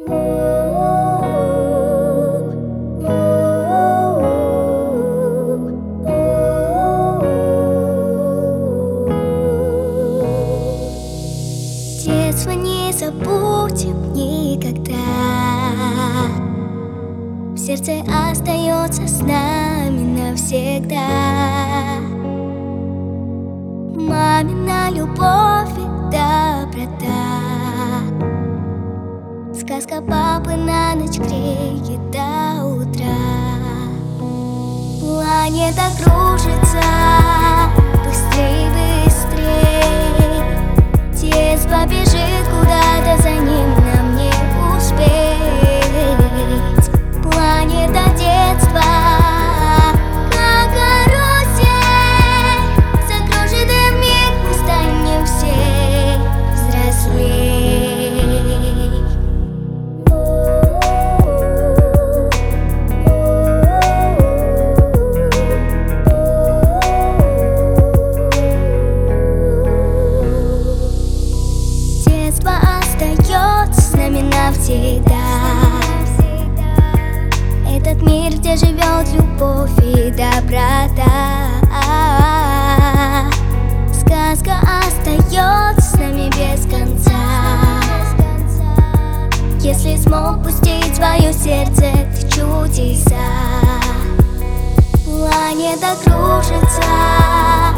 Детство не забудем никогда. В сердце остается с нами навсегда. Мамина любовь и доброта. Сказка папы на ночь греет до утра. Планета кружится быстрей, быстрей. Детство бежит куда-то, за ним нам не успеть. Планета детства, как карусель, закружит и вмиг мы станем все взрослей. Детство остается с нами навсегда. Этот мир, где живет любовь и доброта. Сказка остается с нами без конца. Если смог пустить свое сердце в чудеса. Планета кружится.